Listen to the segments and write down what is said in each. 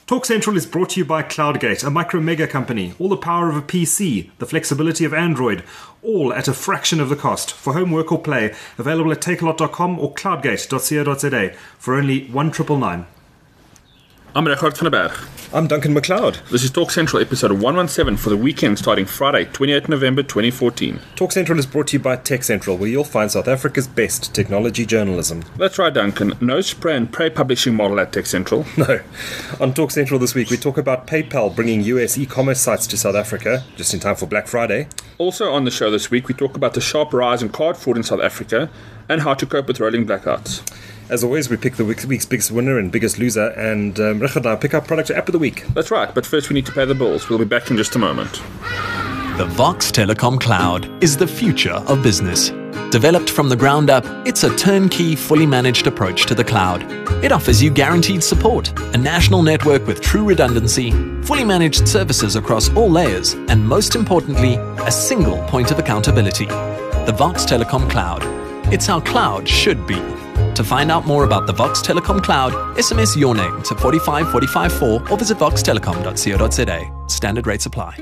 Talk Central is brought to you by CloudGate, a micro-mega company. All the power of a PC, the flexibility of Android, all at a fraction of the cost. For home, work or play, available at takealot.com or cloudgate.co.za for only $1,999. I'm Regardt van der Berg. I'm Duncan McLeod. This is Talk Central episode 117 for the weekend starting Friday, 28 November 2014. Talk Central is brought to you by Tech Central, where you'll find South Africa's best technology journalism. That's right, Duncan. No spray and pray publishing model at Tech Central. No. On Talk Central this week, we talk about PayPal bringing US e-commerce sites to South Africa, just in time for Black Friday. Also on the show this week, we talk about the sharp rise in card fraud in South Africa and how to cope with rolling blackouts. As always, we pick the week's biggest winner and biggest loser, and Regardt and I pick our product app of the week. That's right, but first we need to pay the bills. We'll be back in just a moment. The Vox Telecom Cloud is the future of business. Developed from the ground up, it's a turnkey, fully managed approach to the cloud. It offers you guaranteed support, a national network with true redundancy, fully managed services across all layers, and most importantly, a single point of accountability. The Vox Telecom Cloud. It's how cloud should be. To find out more about the Vox Telecom Cloud, SMS your name to 45454 or visit voxtelecom.co.za. Standard rates apply.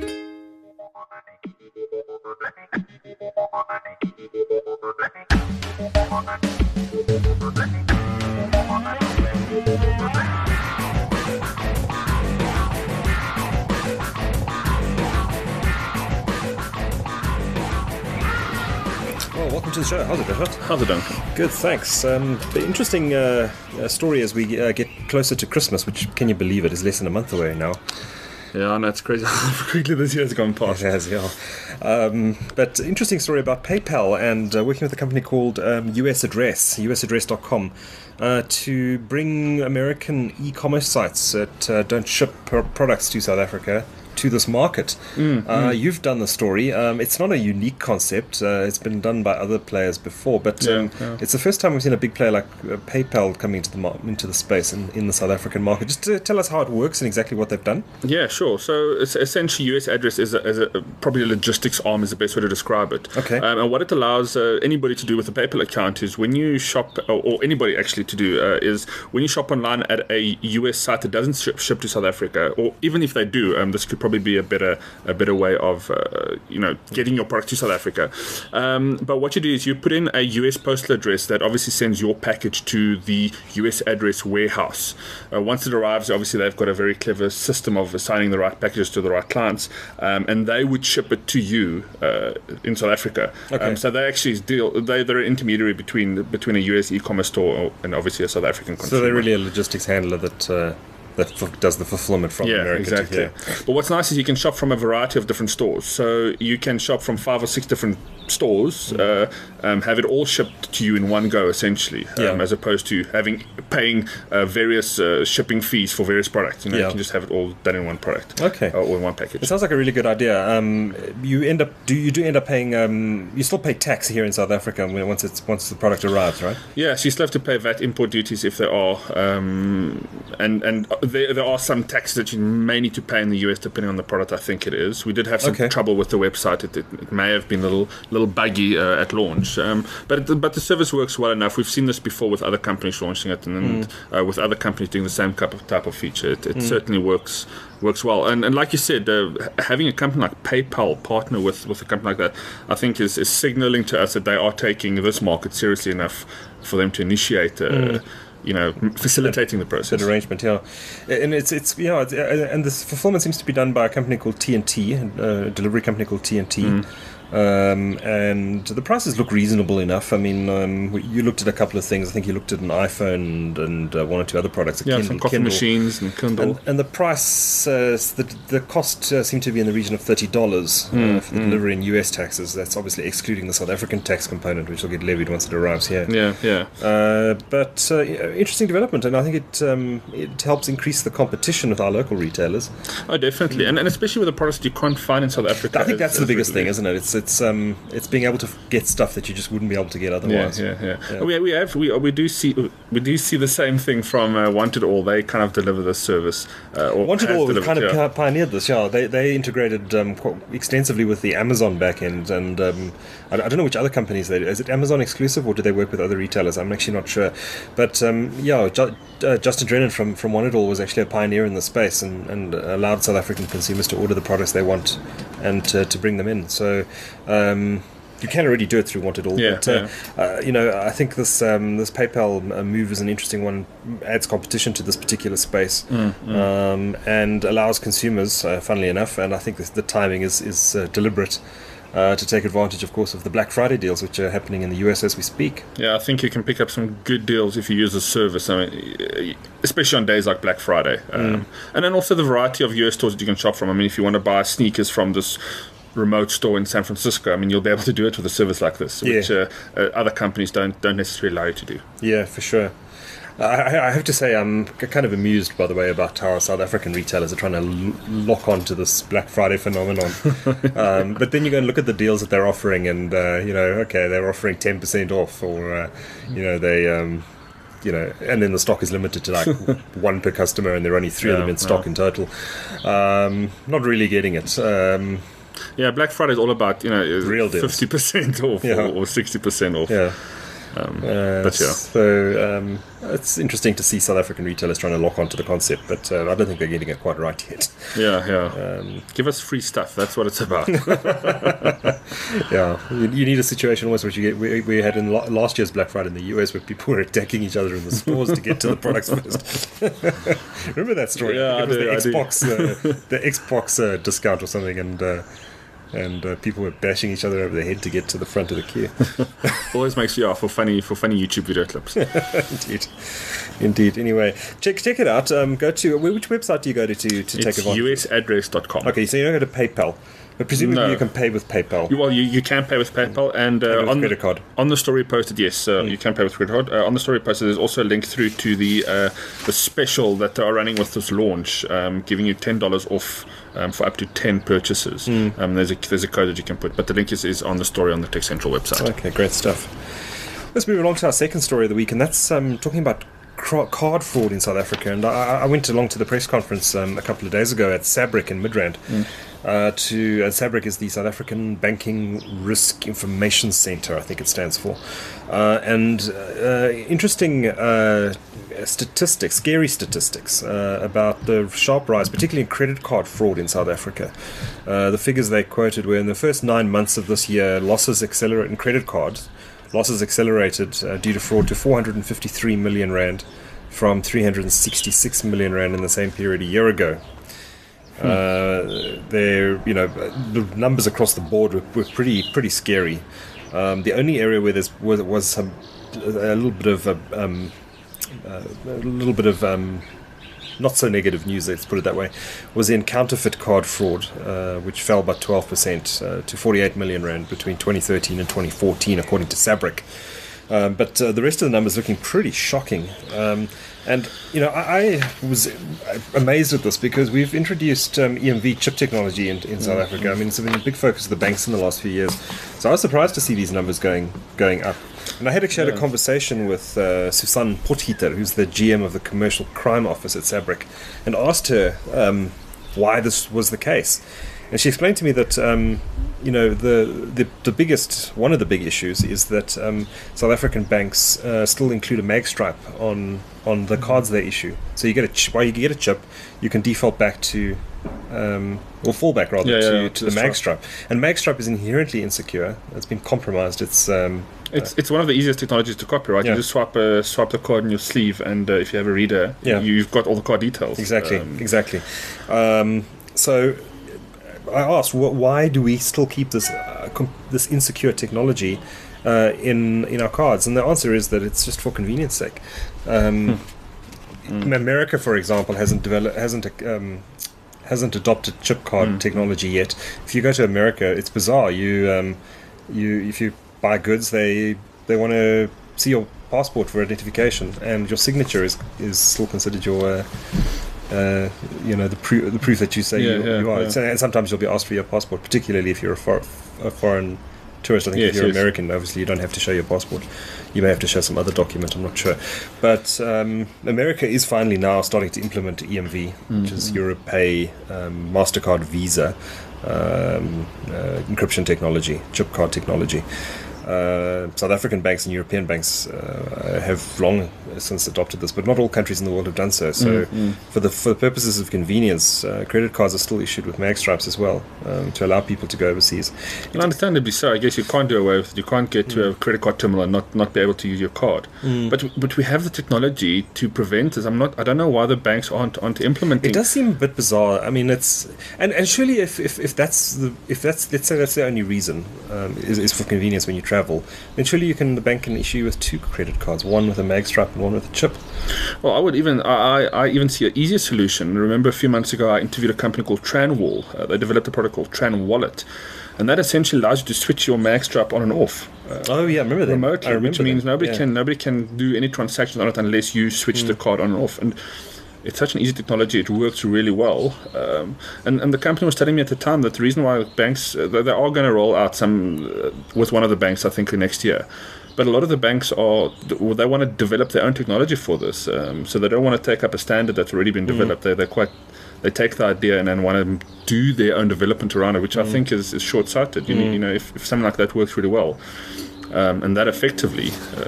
Well, welcome to the show. How's it, Regardt? How's it, Duncan? Good, thanks. The interesting story as we get closer to Christmas, which, can you believe it, is less than a month away now. Yeah, no, it's crazy how quickly this year has gone past. It has, yeah. But interesting story about PayPal and working with a company called US Address, usaddress.com, to bring American e-commerce sites that don't ship products to South Africa to this market. You've done the story. It's not a unique concept. It's been done by other players before, but it's the first time we've seen a big player like PayPal coming into the space in the South African market. Just to tell us how it works and exactly what they've done. Yeah, sure. So it's essentially US Address is probably a logistics arm is the best way to describe it. Okay. And what it allows anybody to do with a PayPal account is when you shop, or anybody actually to do, is when you shop online at a US site that doesn't ship to South Africa, or even if they do, this could probably be a better way of getting your product to South Africa. But what you do is you put in a US postal address that obviously sends your package to the US Address warehouse. Once it arrives, obviously they've got a very clever system of assigning the right packages to the right clients, and they would ship it to you in South Africa. Okay. So they actually they're an intermediary between a US e-commerce store and obviously a South African consumer. So they're really a logistics handler that does the fulfillment from America exactly. to here. But what's nice is you can shop from a variety of different stores. So you can shop from 5 or 6 different stores, have it all shipped to you in one go, essentially, as opposed to paying various shipping fees for various products. You can just have it all done in one product, or in one package. It sounds like a really good idea. You end up paying. You still pay tax here in South Africa once the product arrives, right? Yeah, so you still have to pay VAT import duties if there are, and there are some taxes that you may need to pay in the US depending on the product. I think it is. We did have some trouble with the website. It may have been a little buggy at launch, but the service works well enough. We've seen this before with other companies launching it, and with other companies doing the same type of feature. It certainly works well. And like you said, having a company like PayPal partner with a company like that, I think is signaling to us that they are taking this market seriously enough for them to initiate facilitating the process. That arrangement, yeah. And it's and this fulfillment seems to be done by a company called TNT, a delivery company called TNT. And the prices look reasonable enough. I mean, you looked at a couple of things. I think you looked at an iPhone and one or two other products. Some coffee machines and Kindle. And the price, the cost seemed to be in the region of $30 for the delivery in US taxes. That's obviously excluding the South African tax component, which will get levied once it arrives here. But interesting development, and I think it helps increase the competition with our local retailers. Oh, definitely, and especially with the products that you can't find in South Africa. I think that's the biggest thing, isn't it? it's being able to get stuff that you just wouldn't be able to get otherwise. We do see the same thing from Wanted All. They kind of deliver this service. Wanted All kind of pioneered this. Yeah, they integrated quite extensively with the Amazon backend, and I don't know which other companies they do. Is it Amazon exclusive, or do they work with other retailers? I'm actually not sure. But Justin Drennan from Wanted All was actually a pioneer in the space, and allowed South African consumers to order the products they want and to bring them in. So you can already do it through Wanted All. I think this PayPal move is an interesting one. Adds competition to this particular space, and allows consumers, funnily enough, and I think the timing is deliberate, to take advantage, of course, of the Black Friday deals, which are happening in the US as we speak. Yeah, I think you can pick up some good deals if you use the service. I mean, especially on days like Black Friday, and then also the variety of US stores that you can shop from. I mean, if you want to buy sneakers from this remote store in San Francisco, I mean, you'll be able to do it with a service like this, which other companies don't necessarily allow you to do. Yeah, for sure. I have to say, I'm kind of amused, by the way, about how South African retailers are trying to lock onto this Black Friday phenomenon. But then you go and look at the deals that they're offering, and they're offering 10% off, or and then the stock is limited to like one per customer, and there are only 3 of them in stock in total. Not really getting it. Black Friday is all about real deals, 50% off or 60% off. Yeah. So it's interesting to see South African retailers trying to lock onto the concept, but I don't think they're getting it quite right yet. Give us free stuff. That's what it's about. You need a situation almost which we had in last year's Black Friday in the US, where people were attacking each other in the stores to get to the products first. Remember that story? Yeah, it was the Xbox discount or something, and people were bashing each other over the head to get to the front of the queue. Always makes you for funny YouTube video clips. Indeed. Anyway, check it out. Go to which website do you go to take advantage? It's usaddress.com. Okay, so you don't go to PayPal. But presumably you can pay with PayPal. You can pay with PayPal, and on credit card. On the story posted, yes, you can pay with credit card. On the story posted, there's also a link through to the special that they are running with this launch, giving you $10 off for up to 10 purchases. There's a code that you can put, but the link is on the story on the Tech Central website. Okay, great stuff. Let's move along to our second story of the week, and that's talking about card fraud in South Africa. And I went along to the press conference a couple of days ago at SABRIC in Midrand. SABRIC is the South African Banking Risk Information Centre, I think it stands for. Interesting statistics, scary statistics about the sharp rise, particularly in credit card fraud in South Africa. The figures they quoted were in the first 9 months of this year, losses accelerate in credit cards. Losses accelerated due to fraud to 453 million rand from 366 million rand in the same period a year ago. The numbers across the board were pretty scary. The only area where there was a little bit of not so negative news, let's put it that way, was in counterfeit card fraud, which fell by 12% to 48 million rand between 2013 and 2014, according to SABRIC. But the rest of the numbers looking pretty shocking. I was amazed at this because we've introduced EMV chip technology in South Africa. I mean, it's been a big focus of the banks in the last few years. So I was surprised to see these numbers going up. And I had actually had a conversation with Susan Potgieter, who's the GM of the Commercial Crime Office at SABRIC, and asked her why this was the case. And she explained to me that the biggest, one of the big issues is that South African banks still include a magstripe on the cards they issue. So you get while you get a chip, you can default back to or fall back rather to the magstripe. And magstripe is inherently insecure. It's been compromised. It's one of the easiest technologies to copy, right? You just swipe the card in your sleeve, and if you have a reader, you've got all the card details. Exactly. So I asked, why do we still keep this insecure technology in our cards? And the answer is that it's just for convenience sake. America, for example, hasn't adopted chip card technology yet. If you go to America, it's bizarre. If you buy goods, they want to see your passport for identification, and your signature is still considered your the proof that you say you are. Yeah. And sometimes you'll be asked for your passport, particularly if you're a foreign tourist. I think if you're American, obviously you don't have to show your passport. You may have to show some other document, I'm not sure. But America is finally now starting to implement EMV, which is EuroPay, MasterCard, Visa, encryption technology, chip card technology. South African banks and European banks have long since adopted this, but not all countries in the world have done so. So, for the purposes of convenience, credit cards are still issued with mag stripes as well, to allow people to go overseas. And understandably so. I guess you can't do away with it. You can't get to a credit card terminal and not be able to use your card. But we have the technology to prevent this. I don't know why the banks aren't implementing. It does seem a bit bizarre. I mean, it's and surely if that's let's say that's the only reason is for convenience when you travel, then surely the bank can issue you with 2 credit cards, one with a mag stripe and one with a chip. Well, I even see an easier solution. Remember, a few months ago, I interviewed a company called Tranwall. They developed a product called TranWallet, and that essentially allows you to switch your mag stripe on and off. I remember that remotely, which means that. nobody can do any transactions on it unless you switch the card on and off. And it's such an easy technology; it works really well. And the company was telling me at the time that the reason why banks they are going to roll out some with one of the banks, I think, next year. But a lot of the banks they want to develop their own technology for this, so they don't want to take up a standard that's already been developed. They take the idea and then want to do their own development around it, which I think is short-sighted. You know, if something like that works really well, and that effectively,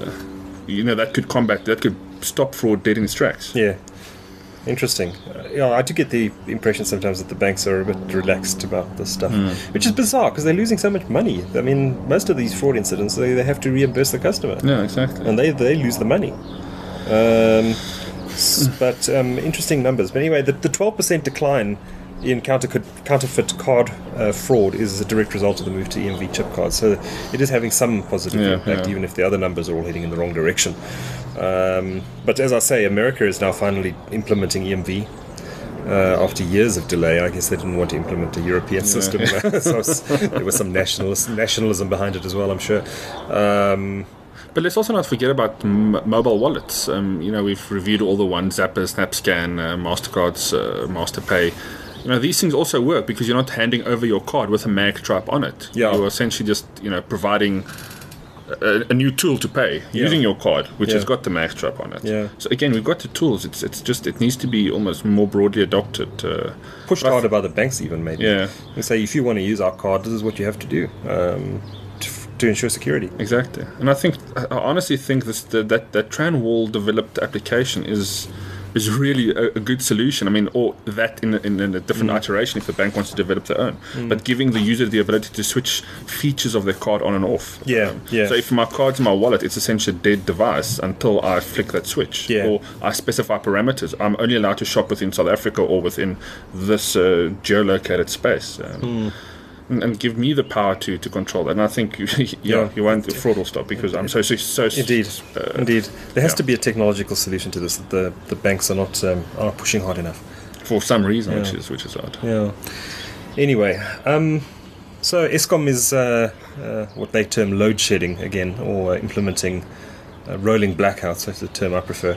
that could stop fraud dead in its tracks. Yeah. Interesting. I do get the impression sometimes that the banks are a bit relaxed about this stuff, which is bizarre because they're losing so much money. I mean, most of these fraud incidents, they have to reimburse the customer. Yeah, exactly. And they lose the money. But interesting numbers. But anyway, the 12% decline in counterfeit card fraud is a direct result of the move to EMV chip cards. So it is having some positive impact, even if the other numbers are all heading in the wrong direction. But as I say, America is now finally implementing EMV after years of delay. I guess they didn't want to implement a European system, so there was some nationalism behind it as well, I'm sure. But let's also not forget about mobile wallets. We've reviewed all the ones: Zapper, SnapScan, Mastercards, Masterpay. These things also work because you're not handing over your card with a mag stripe on it. Yeah. You're essentially just providing a new tool to pay using your card, which has got the mag stripe on it. Yeah. So again, we've got the tools. It needs to be almost more broadly adopted. Pushed harder by the banks, even maybe. Yeah. They say if you want to use our card, this is what you have to do to ensure security. Exactly. And I honestly think that Tranwall developed application is really a good solution. I mean, or that in a different iteration if the bank wants to develop their own. But giving the user the ability to switch features of their card on and off. Yeah. So if my card's in my wallet, it's essentially a dead device until I flick that switch. Yeah. Or I specify parameters. I'm only allowed to shop within South Africa or within this geolocated space. And give me the power to control that. And I think the fraud will stop because I'm so indeed. There has to be a technological solution to this that the banks are not pushing hard enough for some reason, which is odd. Yeah. Anyway, so Eskom is what they term load shedding again, or implementing rolling blackouts. That's the term I prefer.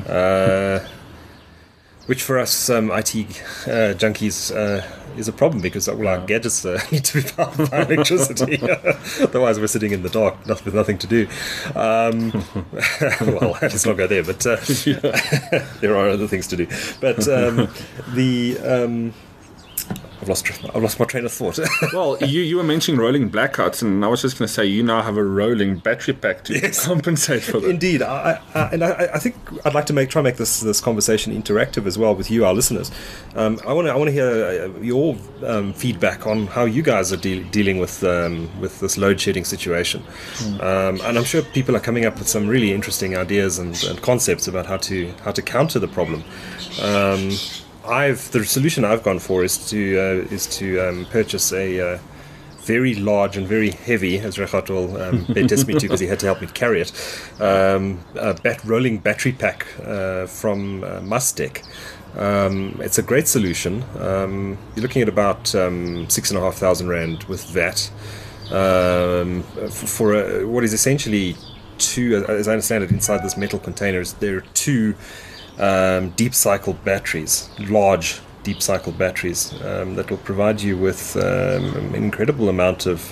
Which for us IT junkies is a problem because all our gadgets need to be powered by electricity. Otherwise, we're sitting in the dark with nothing to do. Well, let's not go there, but there are other things to do. But I've lost my train of thought. Well, you were mentioning rolling blackouts, and I was just going to say you now have a rolling battery pack to compensate for that. Indeed, I think I'd like to try and make this conversation interactive as well with you, our listeners. I want to hear your feedback on how you guys are dealing with this load shedding situation, and I'm sure people are coming up with some really interesting ideas and concepts about how to counter the problem. The solution I've gone for is to purchase a very large and very heavy, as Regardt will test me to because he had to help me carry it, rolling battery pack from Mustec. It's a great solution. You're looking at about 6,500 Rand with VAT for what is essentially two, as I understand it, inside this metal container. There are two deep cycle batteries, large deep cycle batteries that will provide you with an incredible amount of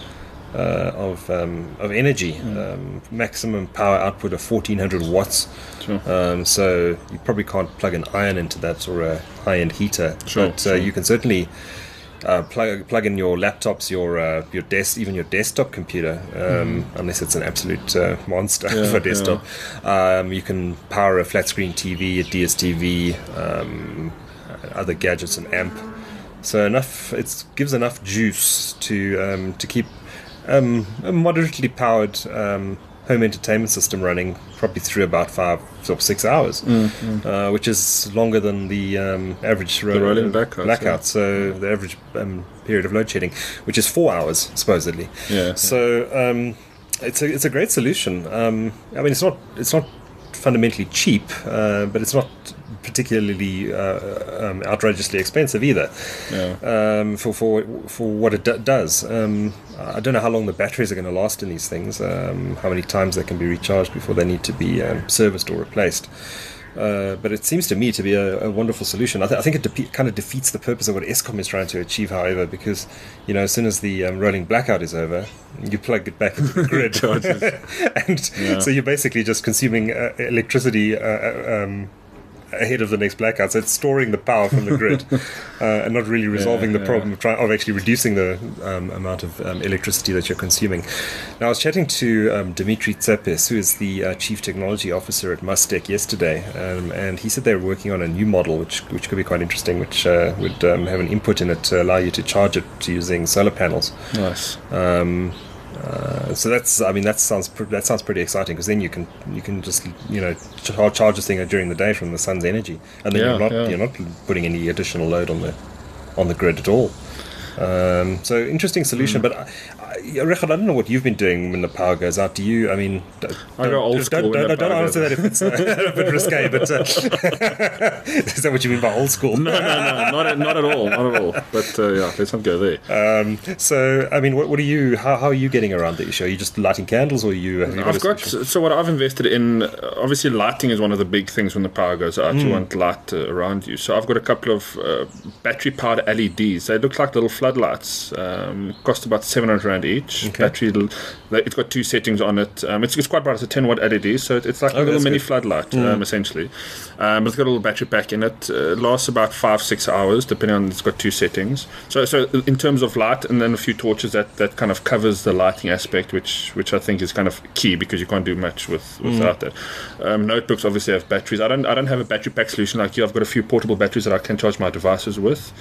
energy, maximum power output of 1400 watts. Sure. So you probably can't plug an iron into that or a high-end heater, but you can certainly plug in your laptops, your even your desktop computer, unless it's an absolute monster for desktop. You can power a flat screen TV, a DSTV, other gadgets, an amp. So it gives enough juice to keep a moderately powered home entertainment system running probably through about 5 or 6 hours, which is longer than the average rolling blackout. So the average period of load shedding, which is 4 hours supposedly. So it's a great solution. I mean, it's not fundamentally cheap, but it's not particularly outrageously expensive either. For what it does. I don't know how long the batteries are going to last in these things, how many times they can be recharged before they need to be serviced or replaced. But it seems to me to be a wonderful solution. I think it kind of defeats the purpose of what Eskom is trying to achieve, however, because as soon as the rolling blackout is over, you plug it back into the grid, so you're basically just consuming electricity ahead of the next blackout. So it's storing the power from the grid and not really resolving the problem of actually reducing the amount of electricity that you're consuming. Now, I was chatting to Dimitri Tsepes, who is the Chief Technology Officer at Mustec yesterday, and he said they were working on a new model which could be quite interesting, which would have an input in it to allow you to charge it using solar panels. Nice. So that sounds pretty exciting, because then you can just charge this thing during the day from the sun's energy, and then you're not putting any additional load on the grid at all. So interesting solution, but Richard, I don't know what you've been doing when the power goes out. Do you? I mean, I go old school. Don't answer that if it's a bit risque. But is that what you mean by old school? No, not at all. But let's not go there. So, I mean, what are you? How are you getting around the issue? Are you just lighting candles, or So what I've invested in, obviously, lighting is one of the big things when the power goes out. You want light around you. So I've got a couple of battery-powered LEDs. They look like little floodlights. Cost about 700 Rand each. Okay. Battery, it's got 2 settings on it. It's quite bright. It's a 10-watt LED, so it's like a little mini floodlight, essentially. But it's got a little battery pack in it. It lasts about 5-6 hours, depending on. It's got 2 settings. So in terms of light, and then a few torches that kind of covers the lighting aspect, which I think is kind of key, because you can't do much without that. Notebooks obviously have batteries. I don't have a battery pack solution like you. I've got a few portable batteries that I can charge my devices with.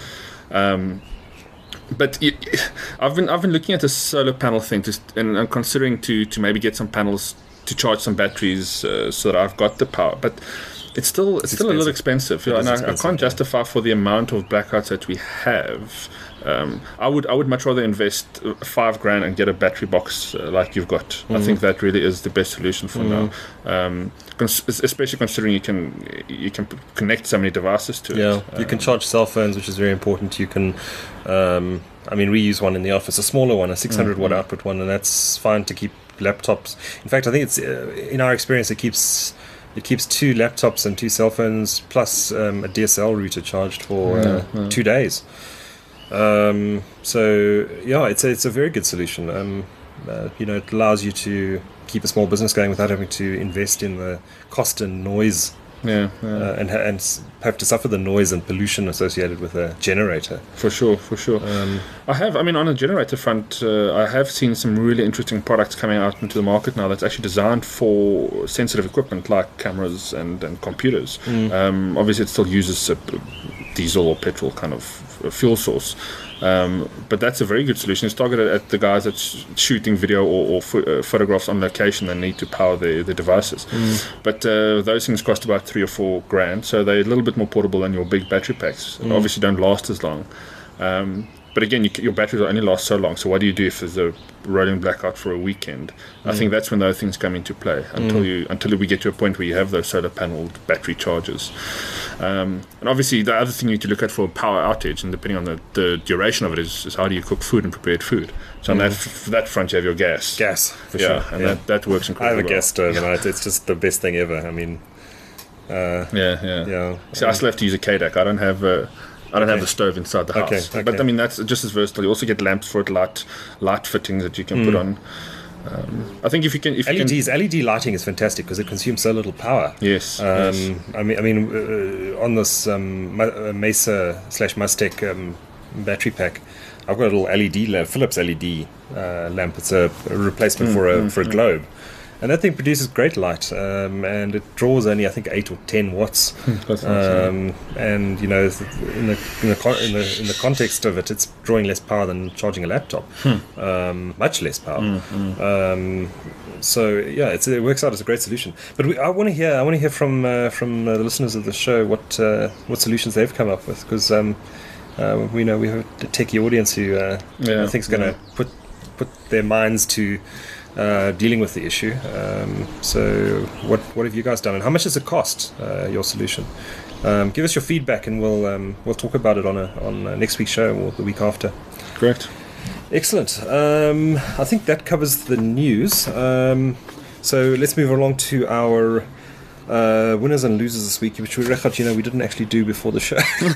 But I've been looking at the solar panel thing, and I'm considering to maybe get some panels to charge some batteries so that I've got the power. But it's still a little expensive. And I can't justify for the amount of blackouts that we have. I would much rather invest $5,000 and get a battery box like you've got. I think that really is the best solution for now. Especially considering you can connect so many devices to it. You can charge cell phones, which is very important. You can, we use one in the office, a smaller one, a 600 watt output one, and that's fine to keep laptops. In fact, I think it's in our experience, it keeps 2 laptops and 2 cell phones plus a DSL router charged for 2 days. It's a very good solution. It allows you to keep a small business going without having to invest in the cost and noise, and have to suffer the noise and pollution associated with a generator. For sure. On a generator front, I have seen some really interesting products coming out into the market now that's actually designed for sensitive equipment like cameras and computers. Obviously, it still uses a diesel or petrol kind of fuel source. But that's a very good solution. It's targeted at the guys that's shooting video or photographs on location and need to power their devices. But those things cost about $3,000 or $4,000, so they're a little bit more portable than your big battery packs. Obviously don't last as long. But again, your batteries will only last so long. So what do you do if there's a rolling blackout for a weekend? I think that's when those things come into play. Until we get to a point where you have those solar panelled battery chargers. And obviously, the other thing you need to look at for a power outage, and depending on the duration of it, is how do you cook food and prepared food. So on that front, you have your gas. Gas, for sure. And that works incredibly well. I have a gas stove, and it's just the best thing ever. I mean, Yeah. So I still have to use a KDAC. I don't have the stove inside the house. Okay. But I mean, that's just as versatile. You also get lamps for it, light fittings that you can put on. I think if you can, LED lighting is fantastic because it consumes so little power. Yes. I mean, on this Mesa/Mustec battery pack, I've got a little LED lamp, Philips LED lamp. It's a replacement for a globe. And that thing produces great light, and it draws only, I think, 8 or 10 watts. That's nice, and you know, in the context of it, it's drawing less power than charging a laptop, much less power. So yeah, it works out as a great solution. But I want to hear from the listeners of the show what solutions they've come up with, because we know we have a techie audience who I think is going to put their minds to dealing with the issue. So what have you guys done, and how much does it cost, your solution? Give us your feedback, and we'll talk about it on next week's show or the week after. Great. Excellent. I think that covers the news. So let's move along to our winners and losers this week, which we didn't actually do before the show.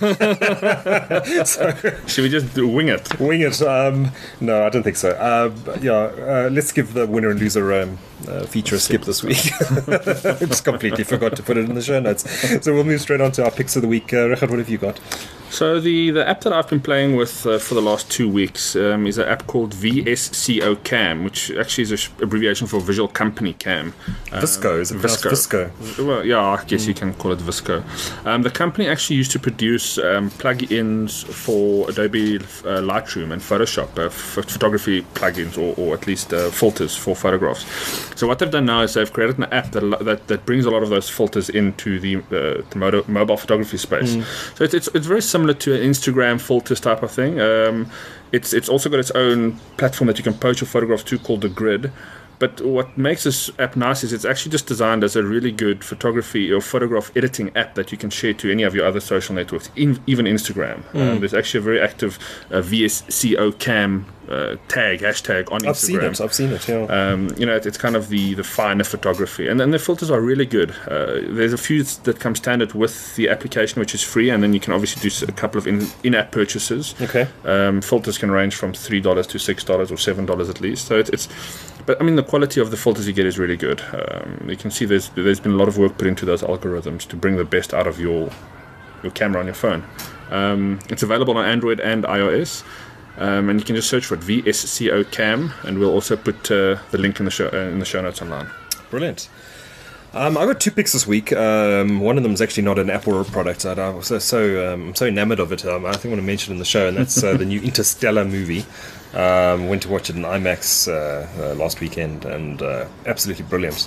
So, should we just wing it? Wing it? No, I don't think so. Let's give the winner and loser feature a skip this week. I just completely forgot to put it in the show notes. So we'll move straight on to our picks of the week. Richard, what have you got? So the app that I've been playing with for the last 2 weeks is an app called VSCO Cam, which actually is an abbreviation for Visual Company Cam. Visco, is it Visco? Well, yeah, I guess you can call it Visco. The company actually used to produce plugins for Adobe Lightroom and Photoshop, photography plugins, or at least filters for photographs. So what they've done now is they've created an app that brings a lot of those filters into the mobile photography space. So it's very similar to an Instagram filters type of thing. It's also got its own platform that you can post your photographs to called The Grid. But what makes this app nice is it's actually just designed as a really good photography or photograph editing app that you can share to any of your other social networks, even Instagram. There's actually a very active VSCO Cam hashtag on Instagram. I've seen it. Yeah. It's kind of the finer photography, and then the filters are really good. There's a few that come standard with the application, which is free, and then you can obviously do a couple of in-app purchases. Okay. Filters can range from $3 to $6 or $7 at least. So it's. But I mean, the quality of the filters you get is really good. You can see there's been a lot of work put into those algorithms to bring the best out of your camera on your phone. It's available on Android and iOS. And you can just search for it, VSCO Cam, and we'll also put the link in the show notes online. Brilliant. I've got 2 picks this week. One of them is actually not an app or a product. I was so enamored of it. I think I want to mention it in the show, and that's the new Interstellar movie. Went to watch it in IMAX last weekend, and absolutely brilliant.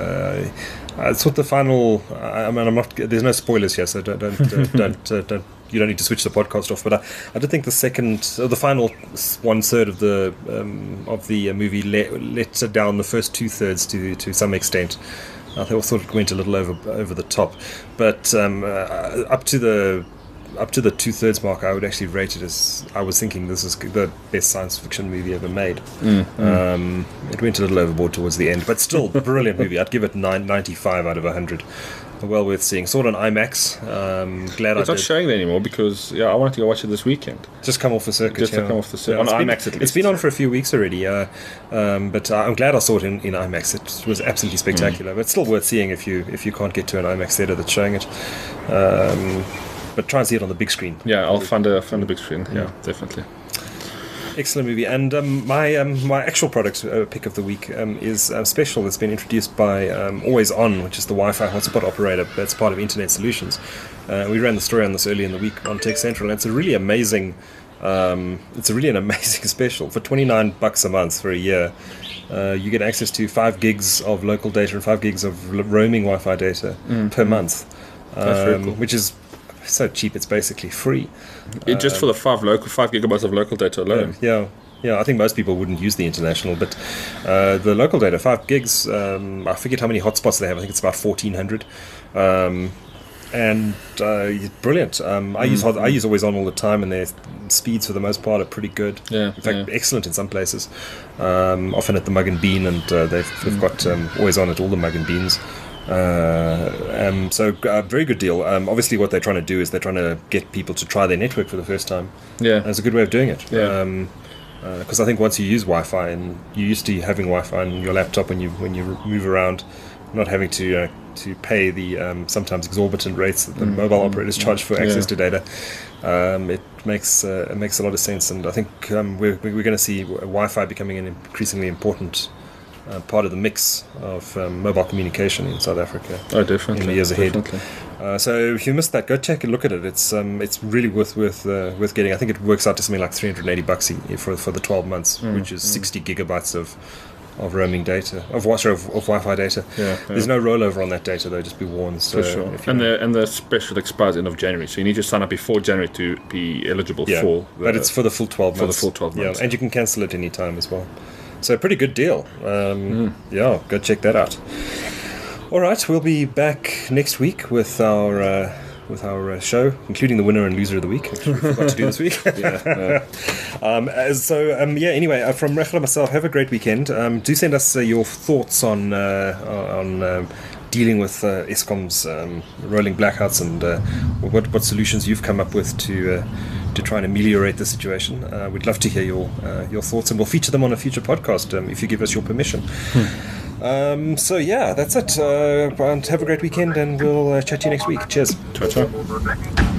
I thought the final. I'm not. There's no spoilers here, so don't. You don't need to switch the podcast off. But I did think the final 1/3 of the movie let down the first 2/3 to some extent. I thought it went a little over the top, but up to the 2/3 mark, I would actually rate it as, I was thinking this is the best science fiction movie ever made. It went a little overboard towards the end, but still brilliant movie. I'd give it 95 out of 100. Well worth seeing. Saw it on IMAX. Glad it's not showing there anymore because I wanted to go watch it this weekend. Just come off the circuit. Come off the circuit. On IMAX at least. It's been on for a few weeks already. But I'm glad I saw it in IMAX. It was absolutely spectacular. But still worth seeing if you can't get to an IMAX theater that's showing it. But try and see it on the big screen. Yeah, I'll find a big screen. Yeah, definitely. Excellent movie. And my actual product pick of the week is a special that's been introduced by Always On, which is the Wi-Fi hotspot operator that's part of Internet Solutions. We ran the story on this early in the week on Tech Central, and it's a really amazing. It's really an amazing special. For $29 a month for a year, you get access to 5 gigs of local data and 5 gigs of roaming Wi-Fi data per month, That's very cool. which is so cheap. It's basically free. Just for the 5 gigabytes of local data alone. Yeah. I think most people wouldn't use the international, but the local data, 5 gigs. I forget how many hotspots they have. I think it's about 1,400. And brilliant. I use Always On all the time, and their speeds for the most part are pretty good. Yeah, in fact, excellent in some places. Often at the Mug and Bean, and they've got Always On at all the Mug and Beans. Very good deal. Obviously, what they're trying to do is they're trying to get people to try their network for the first time. Yeah, it's a good way of doing it. Yeah. Because I think once you use Wi-Fi, and you're used to having Wi-Fi on your laptop when you move around, not having to pay the sometimes exorbitant rates that the mobile operators charge for access to data, it makes a lot of sense. And I think we're going to see Wi-Fi becoming an increasingly important part of the mix of mobile communication in South Africa. Oh, definitely. In the years ahead. Definitely. So if you missed that, go check and look at it. It's really worth getting. I think it works out to something like $380 for the 12 months, which is 60 gigabytes of roaming data, of Wi-Fi data. There's no rollover on that data though, just be warned. So for sure. And the special expires end of January, so you need to sign up before January to be eligible for. But it's for the full 12 months. For the full 12 months. Yeah, and you can cancel it any time as well. So a pretty good deal. Yeah, go check that out. All right, we'll be back next week with our show, including the winner and loser of the week, which we forgot to do this week. Anyway, from Rachel and myself, have a great weekend. Do send us your thoughts on dealing with Eskom's rolling blackouts and what solutions you've come up with to try and ameliorate the situation. We'd love to hear your thoughts, and we'll feature them on a future podcast if you give us your permission. That's it. And have a great weekend, and we'll chat to you next week. Cheers. Ciao, ciao.